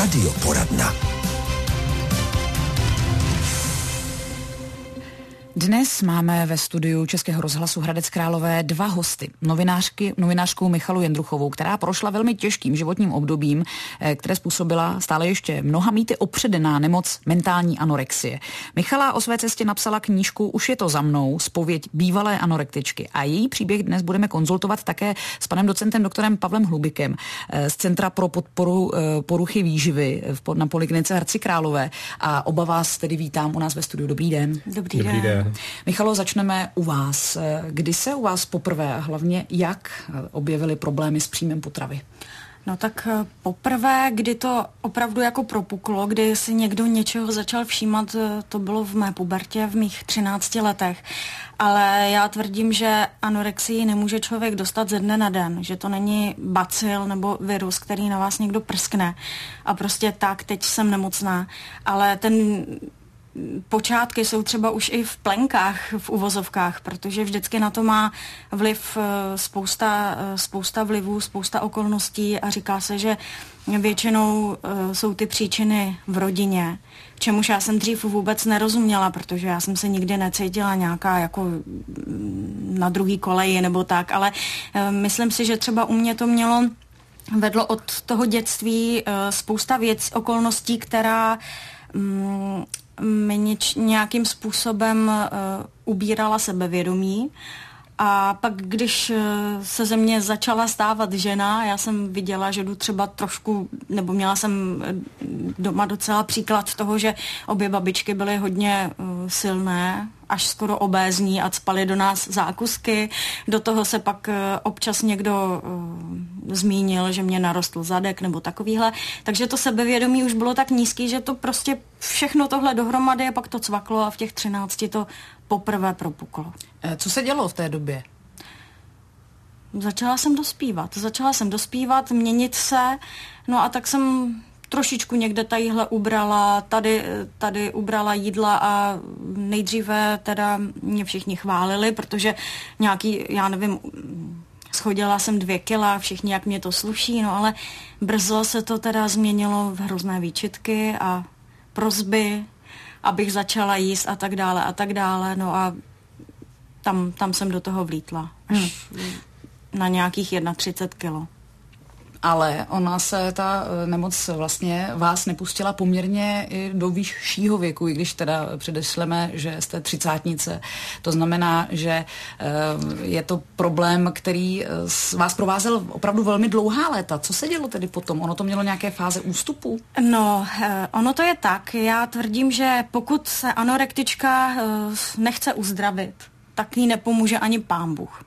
Radioporadna. Dnes máme ve studiu Českého rozhlasu Hradec Králové dva hosty. Novinářku Michalu Jendruchovou, která prošla velmi těžkým životním obdobím, které způsobila stále ještě mnoha mýty opředená nemoc mentální anorexie. Michala o své cestě napsala knížku Už je to za mnou, zpověď bývalé anorektičky. A její příběh dnes budeme konzultovat také s panem docentem doktorem Pavlem Hlubikem z Centra pro podporu poruchy výživy na Poliklinice Hradci Králové. A oba vás tedy vítám u nás ve studiu. Dobrý den. Dobrý den. Michalo, začneme u vás. Kdy se u vás poprvé a hlavně jak objevily problémy s příjmem potravy? No tak poprvé, kdy to opravdu jako propuklo, kdy si někdo něčeho začal všímat, to bylo v mé pubertě, v mých 13 letech. Ale já tvrdím, že anorexii nemůže člověk dostat ze dne na den, že to není bacil nebo virus, který na vás někdo prskne a prostě tak, teď jsem nemocná. Ale ten počátky jsou třeba už i v plenkách, v uvozovkách, protože vždycky na to má vliv spousta vlivů, spousta okolností a říká se, že většinou jsou ty příčiny v rodině, čemuž já jsem dřív vůbec nerozuměla, protože já jsem se nikdy necítila nějaká jako na druhý koleji nebo tak, ale myslím si, že třeba u mě to vedlo od toho dětství spousta okolností, která mě nějakým způsobem ubírala sebevědomí. A pak, když se ze mě začala stávat žena, já jsem viděla, že jdu třeba trošku, nebo měla jsem doma docela příklad toho, že obě babičky byly hodně silné, až skoro obézní a cpaly do nás zákusky. Do toho se pak občas někdo zmínil, že mě narostl zadek nebo takovýhle. Takže to sebevědomí už bylo tak nízký, že to prostě všechno tohle dohromady a pak to cvaklo a v těch 13 to poprvé propuklo. Co se dělo v té době? Začala jsem dospívat, měnit se, no a tak jsem trošičku někde tadyhle ubrala, tady ubrala jídla a nejdříve teda mě všichni chválili, protože nějaký, já nevím, schodila jsem 2 kila, všichni, jak mě to sluší, no ale brzo se to teda změnilo v hrozné výčitky a prosby, abych začala jíst a tak dále, no a tam jsem do toho vlítla, až na nějakých 31 kilo. Ale ona se, ta nemoc vlastně vás nepustila poměrně i do vyššího věku, i když teda předešleme, že jste 30. To znamená, že je to problém, který vás provázel opravdu velmi dlouhá léta. Co se dělo tedy potom? Ono to mělo nějaké fáze ústupu? No, ono to je tak. Já tvrdím, že pokud se anorektička nechce uzdravit, tak jí nepomůže ani Pán Bůh.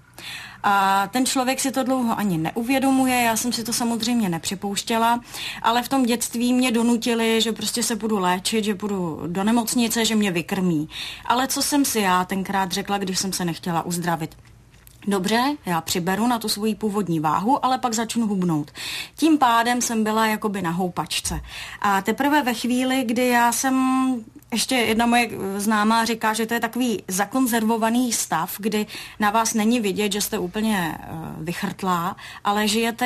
A ten člověk si to dlouho ani neuvědomuje, já jsem si to samozřejmě nepřipouštěla, ale v tom dětství mě donutili, že prostě se budu léčit, že půjdu do nemocnice, že mě vykrmí. Ale co jsem si já tenkrát řekla, když jsem se nechtěla uzdravit? Dobře, já přiberu na tu svoji původní váhu, ale pak začnu hubnout. Tím pádem jsem byla jakoby na houpačce. A teprve ve chvíli, kdy já jsem, ještě jedna moje známá říká, že to je takový zakonzervovaný stav, kdy na vás není vidět, že jste úplně vychrtlá, ale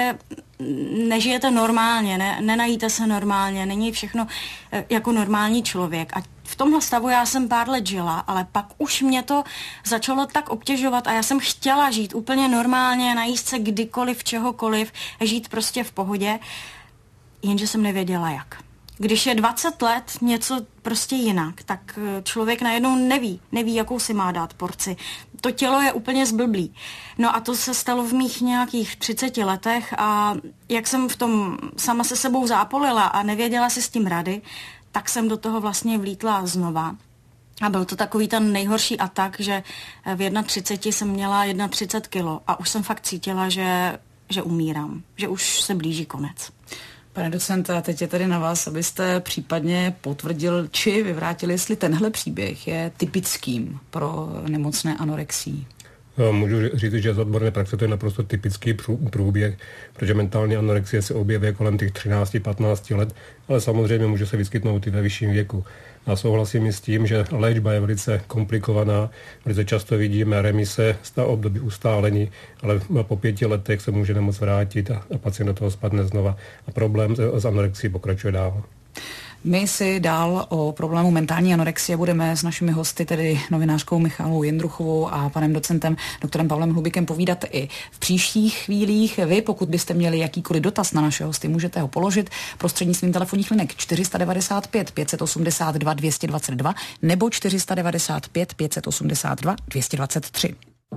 nežijete normálně, nenajíte se normálně, není všechno jako normální člověk. A v tomhle stavu já jsem pár let žila, ale pak už mě to začalo tak obtěžovat a já jsem chtěla žít úplně normálně, najíst se kdykoliv, čehokoliv, žít prostě v pohodě, jenže jsem nevěděla jak. Když je 20 let něco prostě jinak, tak člověk najednou neví, jakou si má dát porci. To tělo je úplně zblblý. No a to se stalo v mých nějakých 30 letech a jak jsem v tom sama se sebou zápolila a nevěděla si s tím rady, tak jsem do toho vlastně vlítla znova. A byl to takový ten nejhorší atak, že v 31 jsem měla 31 kilo a už jsem fakt cítila, že umírám, že už se blíží konec. Pane docente, teď je tady na vás, abyste případně potvrdil či vyvrátil, jestli tenhle příběh je typickým pro nemocné anorexii. Můžu říct, že z odborné praxe to je naprosto typický průběh, protože mentální anorexie se objeví kolem těch 13-15 let, ale samozřejmě může se vyskytnout i ve vyšším věku. A souhlasím i s tím, že léčba je velice komplikovaná, velice často vidíme remise z období ustálení, ale po 5 letech se může nemoc vrátit a pacient do toho spadne znova a problém s anorexií pokračuje dál. My si dál o problému mentální anorexie budeme s našimi hosty, tedy novinářkou Michalou Jindruchovou a panem docentem doktorem Pavlem Hlubikem povídat i v příštích chvílích. Vy, pokud byste měli jakýkoliv dotaz na naše hosty, můžete ho položit prostřednictvím telefonních linek 495 582 222 nebo 495 582 223.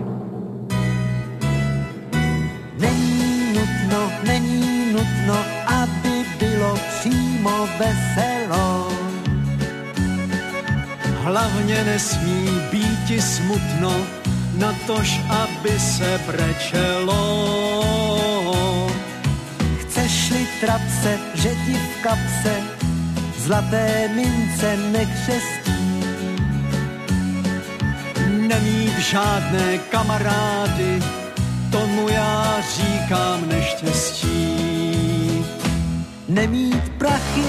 Není nutno, aby bylo přímo veselo. Hlavně nesmí býti smutno, natož aby se brečelo. Chceš-li trapce, že ti v kapse zlaté mince nekřestí. Nemít žádné kamarády, tomu já říkám neštěstí. Nemít prachy,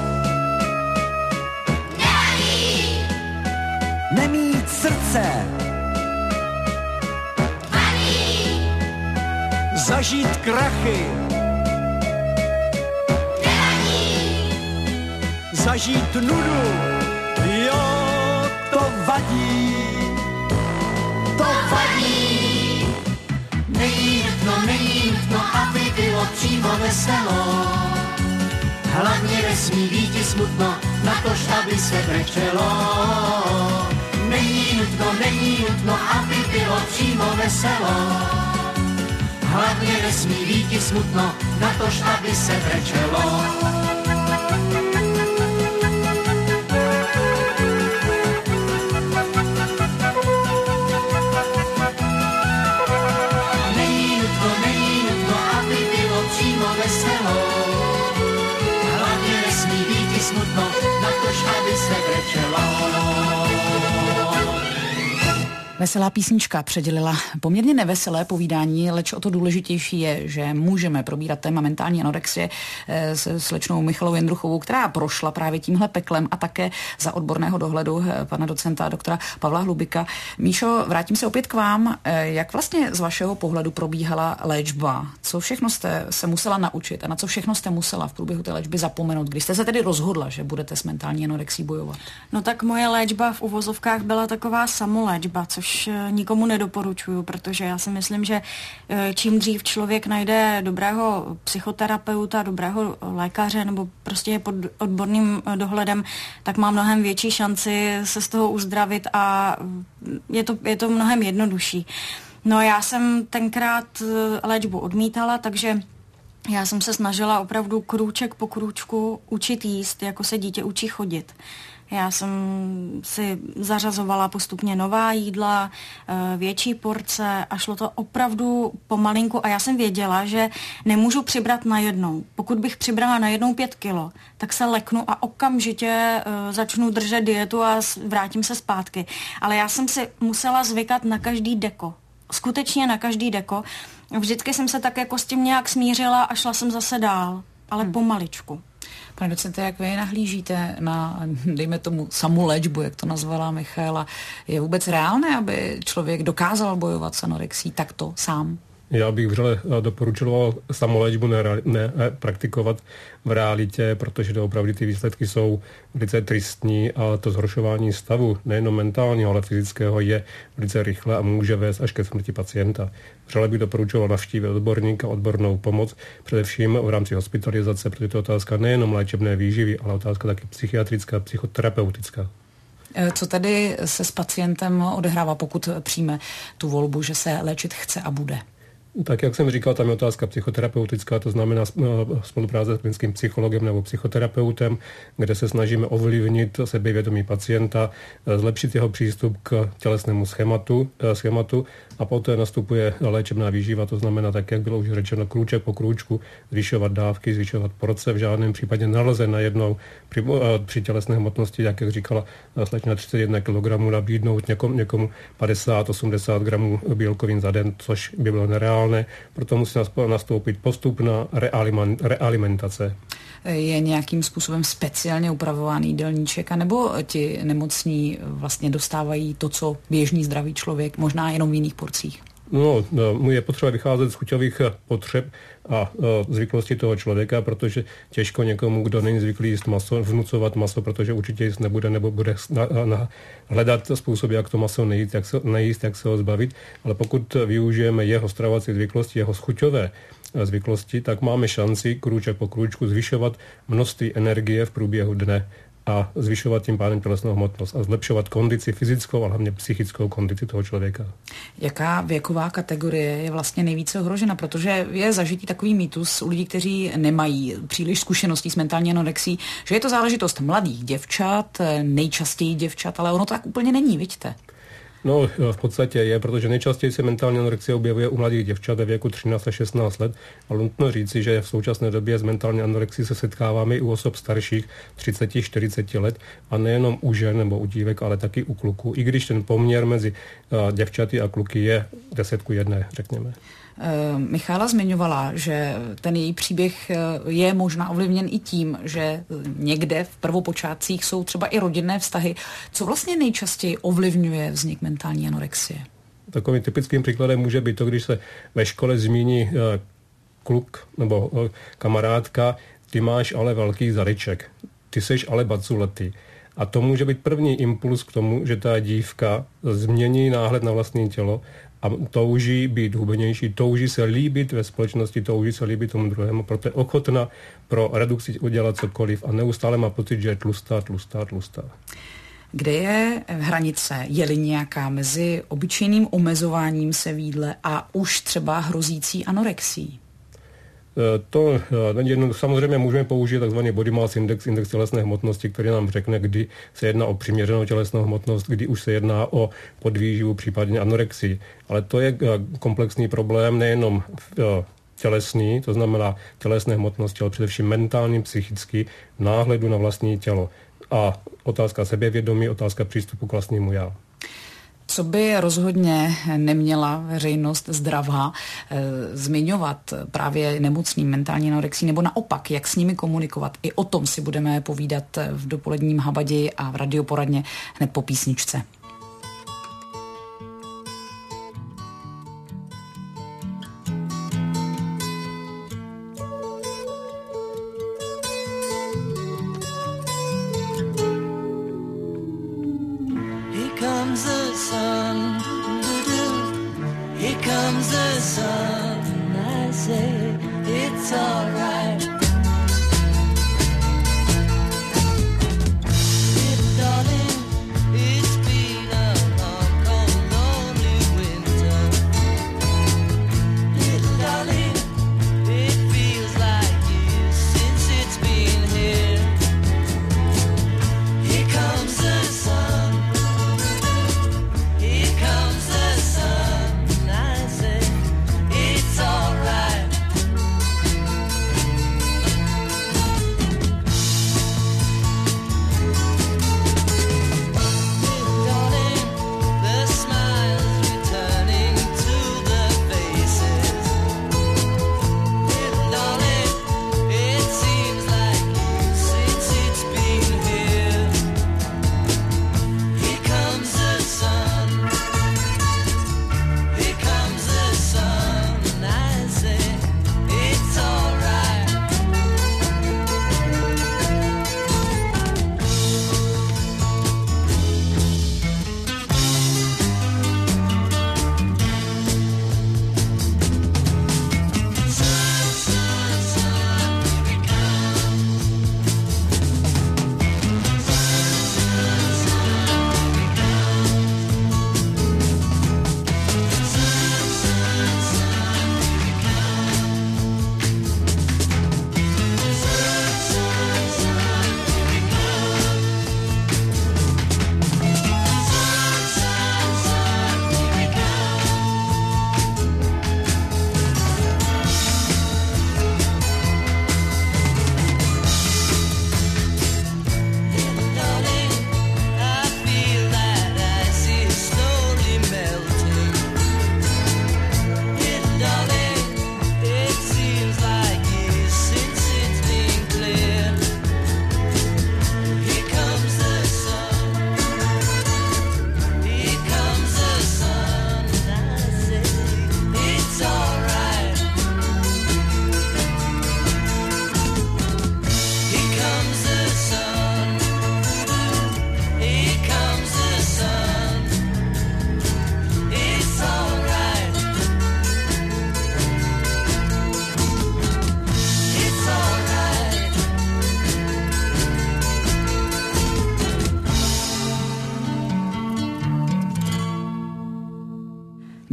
nemít srdce, zažít krachy, zažít nudu, jo, to vadí, to vadí. Není nutno, aby bylo přímo veselo. Hlavně nesmí býti smutno, natož aby se brečelo. Není nutno, aby bylo přímo veselo. Hlavně nesmí býti smutno, natož aby se brečelo. Smutno, natož aby se brečelo. Veselá písnička předělila poměrně neveselé povídání, leč o to důležitější je, že můžeme probírat téma mentální anorexie se slečnou Michalou Jindruchovou, která prošla právě tímhle peklem a také za odborného dohledu pana docenta doktora Pavla Hlubika. Míšo, vrátím se opět k vám. Jak vlastně z vašeho pohledu probíhala léčba? Co všechno jste se musela naučit a na co všechno jste musela v průběhu té léčby zapomenout, když jste se tedy rozhodla, že budete s mentální anorexií bojovat? No tak moje léčba v uvozovkách byla taková samoléčba, což nikomu nedoporučuju, protože já si myslím, že čím dřív člověk najde dobrého psychoterapeuta, dobrého lékaře nebo prostě je pod odborným dohledem, tak má mnohem větší šanci se z toho uzdravit a je to mnohem jednodušší. No já jsem tenkrát léčbu odmítala, takže já jsem se snažila opravdu krůček po krůčku učit jíst, jako se dítě učí chodit. Já jsem si zařazovala postupně nová jídla, větší porce a šlo to opravdu pomalinku a já jsem věděla, že nemůžu přibrat najednou. Pokud bych přibrala najednou 5 kilo, tak se leknu a okamžitě začnu držet dietu a vrátím se zpátky. Ale já jsem si musela zvykat na každý deko. Skutečně na každý deko. Vždycky jsem se tak jako s tím nějak smířila a šla jsem zase dál, ale pomaličku. Pane docente, jak vy nahlížíte na, dejme tomu, samoléčbu, jak to nazvala Michaela? Je vůbec reálné, aby člověk dokázal bojovat s anorexí takto sám? Já bych vřele doporučoval samoléčbu ne praktikovat v realitě, protože to opravdu ty výsledky jsou velice tristní a to zhoršování stavu, nejenom mentálního, ale fyzického, je velice rychle a může vést až ke smrti pacienta. Vřele bych doporučoval navštívit odborníka, odbornou pomoc, především v rámci hospitalizace, protože to je otázka nejenom léčebné výživy, ale otázka taky psychiatrická, psychoterapeutická. Co tedy se s pacientem odehrává, pokud přijme tu volbu, že se léčit chce a bude? Tak jak jsem říkal, tam je otázka psychoterapeutická, to znamená spolupráce s klinickým psychologem nebo psychoterapeutem, kde se snažíme ovlivnit sebevědomí pacienta, zlepšit jeho přístup k tělesnému schématu a poté nastupuje léčebná výživa, to znamená tak, jak bylo už řečeno, krůček po krůčku, zvyšovat dávky, zvyšovat porce, v žádném případě nelze najednou při tělesné hmotnosti, jak říkala slečna 31 kg, nabídnout někomu 50-80 gramů bílkovin za den, což by bylo nereálné, proto musí nastoupit postupná realimentace. Je nějakým způsobem speciálně upravovaný jídelníček, anebo ti nemocní vlastně dostávají to, co běžný zdravý člověk, možná jenom v jiných porcích? No, je potřeba vycházet z chuťových potřeb a zvyklosti toho člověka, protože těžko někomu, kdo není zvyklý jíst maso, vnucovat maso, protože určitě jíst nebude, nebo bude hledat způsoby, jak to maso nejíst, jak se ho zbavit, ale pokud využijeme jeho stravovací zvyklosti, jeho chuťové zvyklosti, tak máme šanci krůček po krůčku zvyšovat množství energie v průběhu dne a zvyšovat tím pádem tělesnou hmotnost a zlepšovat kondici fyzickou a hlavně psychickou kondici toho člověka. Jaká věková kategorie je vlastně nejvíce ohrožena? Protože je zažitý takový mýtus u lidí, kteří nemají příliš zkušeností s mentální anorexí, že je to záležitost mladých děvčat, nejčastěji děvčat, ale ono to tak úplně není, vidíte? No, v podstatě je, protože nejčastěji se mentální anorexie objevuje u mladých děvčat ve věku 13 a 16 let, ale nutno říci, že v současné době s mentální anorexií se setkáváme i u osob starších 30-40 let a nejenom u žen nebo u dívek, ale taky u kluků, i když ten poměr mezi děvčaty a kluky je 10:1, řekněme. Michála zmiňovala, že ten její příběh je možná ovlivněn i tím, že někde v prvopočátcích jsou třeba i rodinné vztahy. Co vlastně nejčastěji ovlivňuje vznik mentální anorexie? Takovým typickým příkladem může být to, když se ve škole zmíní kluk nebo kamarádka, ty máš ale velký zadeček, ty seš ale baculetý. A to může být první impuls k tomu, že ta dívka změní náhled na vlastní tělo a touží být hubenější, touží se líbit ve společnosti, touží se líbit tomu druhému, proto je ochotna pro redukci udělat cokoliv a neustále má pocit, že je tlustá. Kde je hranice, je-li nějaká mezi obyčejným omezováním se v jídle a už třeba hrozící anorexí? To samozřejmě můžeme použít takzvaný body mass index tělesné hmotnosti, který nám řekne, kdy se jedná o přiměřenou tělesnou hmotnost, kdy už se jedná o podvýživu, případně anorexii. Ale to je komplexní problém nejenom tělesný, to znamená tělesné hmotnosti, ale především mentální, psychický, náhledu na vlastní tělo. A otázka sebevědomí, otázka přístupu k vlastnímu já. Co by rozhodně neměla veřejnost zdravá zmiňovat právě nemocným mentální anorexí, nebo naopak, jak s nimi komunikovat? I o tom si budeme povídat v dopoledním Habadi a v radioporadně hned po písničce.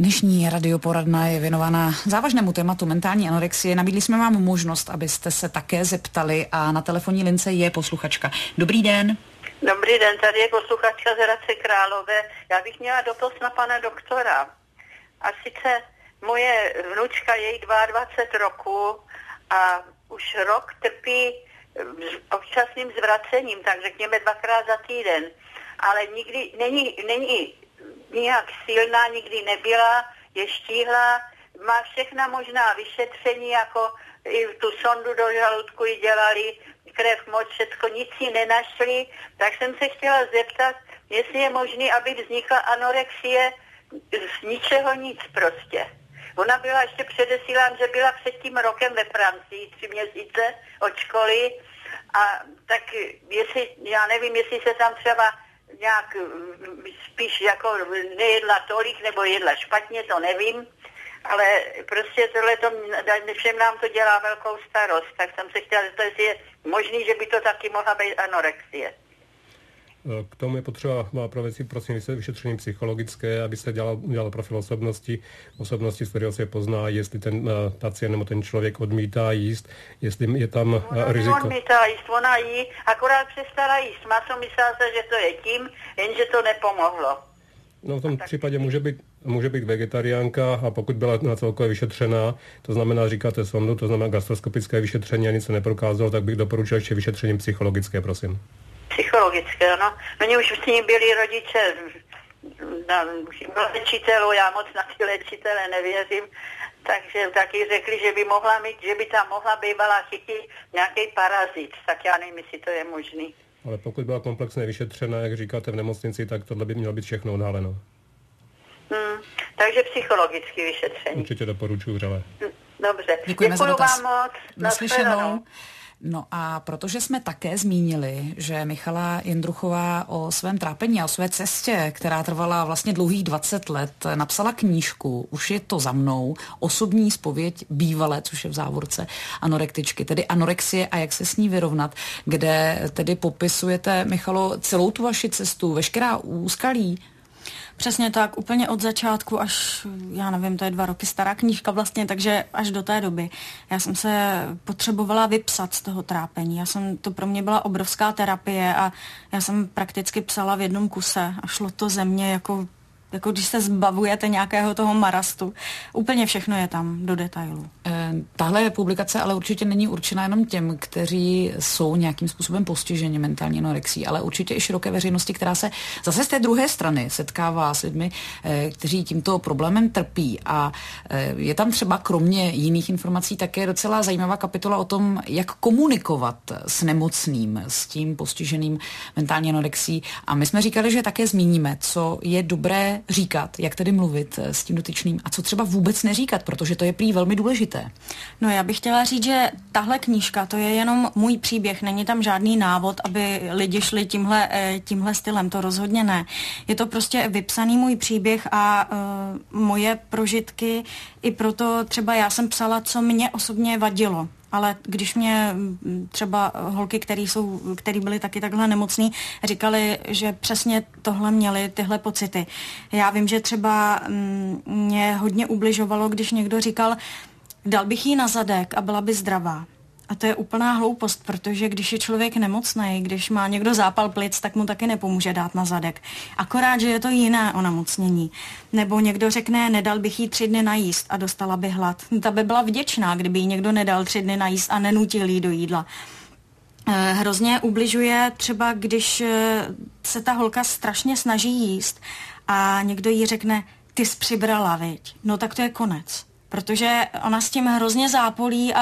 Dnešní radioporadna je věnovaná závažnému tématu mentální anorexie. Nabídli jsme vám možnost, abyste se také zeptali a na telefonní lince je posluchačka. Dobrý den. Dobrý den, tady je posluchačka z Hradce Králové. Já bych měla dotaz na pana doktora. A sice moje vnučka, její 22 roku a už rok trpí občasným zvracením, tak řekněme 2krát za týden. Ale nikdy není nijak silná, nikdy nebyla, je štíhlá, má všechna možná vyšetření, jako i tu sondu do žaludku ji dělali, krev, moč, všecko, nic ji nenašli, tak jsem se chtěla zeptat, jestli je možné, aby vznikla anorexie z ničeho nic prostě. Ona byla, ještě předesílám, že byla před tím rokem ve Francii, 3 měsíce od školy, a tak jestli, já nevím, jestli se tam třeba nějak spíš jako nejedla tolik, nebo jedla špatně, to nevím, ale prostě tohleto, všem nám to dělá velkou starost, tak jsem se chtěla zeptat, jestli je možný, že by to taky mohla být anorexie. K tomu je potřeba provést si prosím vyšetření psychologické, aby se dělal profil osobnosti, z kterého se pozná, jestli ten pacient nebo ten člověk odmítá jíst, jestli je tam riziko. Ona odmítá jíst, ona jí, akorát přestala jíst maso, myslela se, že to je tím, jenže to nepomohlo. No v tom případě může být vegetariánka, a pokud byla celkově vyšetřená, to znamená, říkáte sondu, to znamená gastroskopické vyšetření a nic se neprokázalo, tak bych doporučil ještě vyšetření psychologické, prosím. Psychologické, no. Oni už s ní byli rodiče léčitelů, já moc na ty léčitele nevěřím, takže taky řekli, že by tam mohla bývala chytit nějaký parazit, tak já nevím, jestli to je možný. Ale pokud byla komplexně vyšetřena, jak říkáte, v nemocnici, tak tohle by mělo být všechno odhaleno. Takže psychologické vyšetření. Určitě doporučuji vřele. Dobře. Děkuji vám moc. Naslyšenou. No a protože jsme také zmínili, že Michala Jindruchová o svém trápení a o své cestě, která trvala vlastně dlouhých 20 let, napsala knížku, už je to za mnou, osobní zpověď bývalé, což je v závorce anorektičky, tedy anorexie a jak se s ní vyrovnat, kde tedy popisujete, Michalo, celou tu vaši cestu, veškerá úskalí. Přesně tak, úplně od začátku až, já nevím, to je 2 roky stará knížka vlastně, takže až do té doby. Já jsem se potřebovala vypsat z toho trápení. To pro mě byla obrovská terapie a já jsem prakticky psala v jednom kuse a šlo to ze mě jako když se zbavujete nějakého toho marastu. Úplně všechno je tam do detailu. Tahle publikace ale určitě není určena jenom těm, kteří jsou nějakým způsobem postiženi mentální anorexí, ale určitě i široké veřejnosti, která se zase z té druhé strany setkává s lidmi, kteří tímto problémem trpí. A je tam třeba kromě jiných informací také docela zajímavá kapitola o tom, jak komunikovat s nemocným, s tím postiženým mentální anorexí. A my jsme říkali, že také zmíníme, co je dobré říkat, jak tedy mluvit s tím dotyčným a co třeba vůbec neříkat, protože to je prý velmi důležité. No já bych chtěla říct, že tahle knížka, to je jenom můj příběh, není tam žádný návod, aby lidi šli tímhle stylem, to rozhodně ne. Je to prostě vypsaný můj příběh a moje prožitky, i proto třeba já jsem psala, co mě osobně vadilo. Ale když mě třeba holky, který byly taky takhle nemocný, říkali, že přesně tohle měli, tyhle pocity. Já vím, že třeba mě hodně ubližovalo, když někdo říkal, dal bych jí na zadek a byla by zdravá. A to je úplná hloupost, protože když je člověk nemocný, když má někdo zápal plic, tak mu taky nepomůže dát na zadek. Akorát, že je to jiné onemocnění. Nebo někdo řekne, nedal bych jí 3 dny najíst a dostala by hlad. Ta by byla vděčná, kdyby jí někdo nedal 3 dny najíst a nenutil jí do jídla. Hrozně ubližuje třeba, když se ta holka strašně snaží jíst a někdo jí řekne, ty jsi přibrala, viď? No tak to je konec. Protože ona s tím hrozně zápolí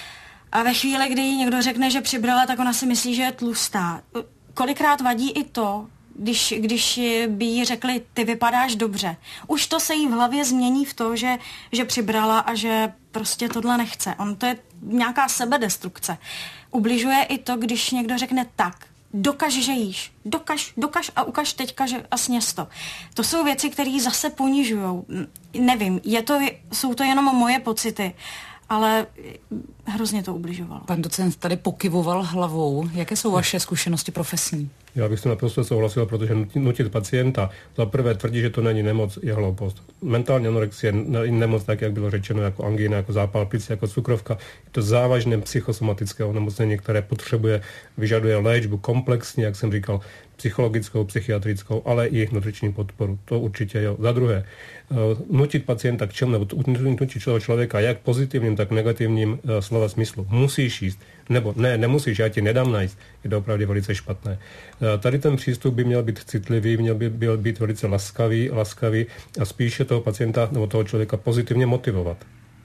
a ve chvíli, kdy jí někdo řekne, že přibrala, tak ona si myslí, že je tlustá. Kolikrát vadí i to, když by jí řekli, ty vypadáš dobře. Už to se jí v hlavě změní v to, že přibrala a že prostě tohle nechce. To je nějaká sebedestrukce. Ubližuje i to, když někdo řekne tak, dokaž, že jíš. Dokaž a ukaž teďka, že a sněz to. To jsou věci, které zase ponižujou. Nevím, jsou to jenom moje pocity, ale hrozně to ubližovalo. Pan docent tady pokyvoval hlavou. Jaké jsou vaše zkušenosti profesní? Já bych s tím naprosto souhlasil, protože nutit pacienta za prvé tvrdí, že to není nemoc, je hloupost. Mentální anorexie je nemoc, tak jak bylo řečeno, jako angína, jako zápal plic, jako cukrovka. Je to závažné psychosomatické onemocnění, které vyžaduje léčbu komplexní, jak jsem říkal, psychologickou, psychiatrickou, ale i nutriční podporu. To určitě jo. Za druhé, nutit pacienta k čemu, nebo nutit člověka jak pozitivním, tak negativním slova smyslu. Musíš jíst, nebo ne, nemusíš, já ti nedám najíst. Je to opravdu velice špatné. Tady ten přístup by měl být citlivý, měl by být velice laskavý a spíše toho pacienta nebo toho člověka pozitivně motivovat.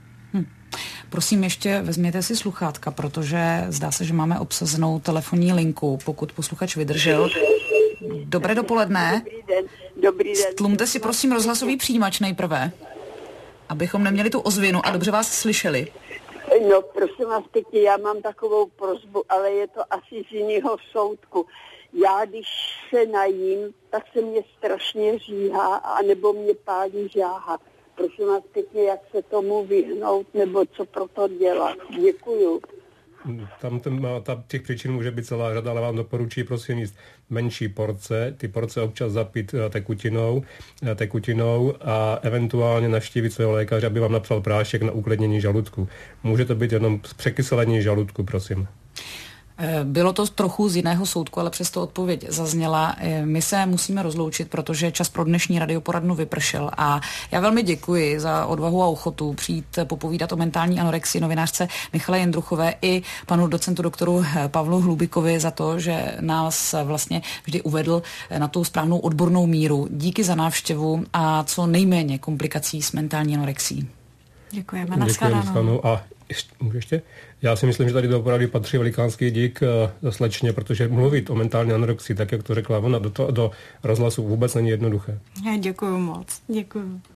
Prosím, ještě vezměte si sluchátka, protože zdá se, že máme obsazenou telefonní linku, pokud posluchač vydržel. Dobré dopoledne. Dobrý den. Stlumte si prosím rozhlasový přijímač nejprve, abychom neměli tu ozvěnu a dobře vás slyšeli. No, prosím vás pěkně, já mám takovou prosbu, ale je to asi z jiného soudku. Já, když se najím, tak se mě strašně říhá, anebo mě pálí žáha. Prosím vás pěkně, jak se tomu vyhnout, nebo co pro to dělat. Děkuju. Těch příčin může být celá řada, ale vám doporučuji prosím jíst menší porce, ty porce občas zapít tekutinou a eventuálně navštívit svého lékaře, aby vám napsal prášek na uklidnění žaludku. Může to být jenom překyselení žaludku, prosím. Bylo to trochu z jiného soudku, ale přesto odpověď zazněla. My se musíme rozloučit, protože čas pro dnešní radioporadnu vypršel a já velmi děkuji za odvahu a ochotu přijít popovídat o mentální anorexii novinářce Michale Jindruchové i panu docentu doktoru Pavlu Hlubikovi za to, že nás vlastně vždy uvedl na tu správnou odbornou míru. Díky za návštěvu a co nejméně komplikací s mentální anorexií. Děkujeme, nashledanou. A ještě? Já si myslím, že tady opravdu patří velikánský dík slečně, protože mluvit o mentální anorexii, tak jak to řekla ona, do rozhlasu vůbec není jednoduché. Já děkuju moc. Děkuju.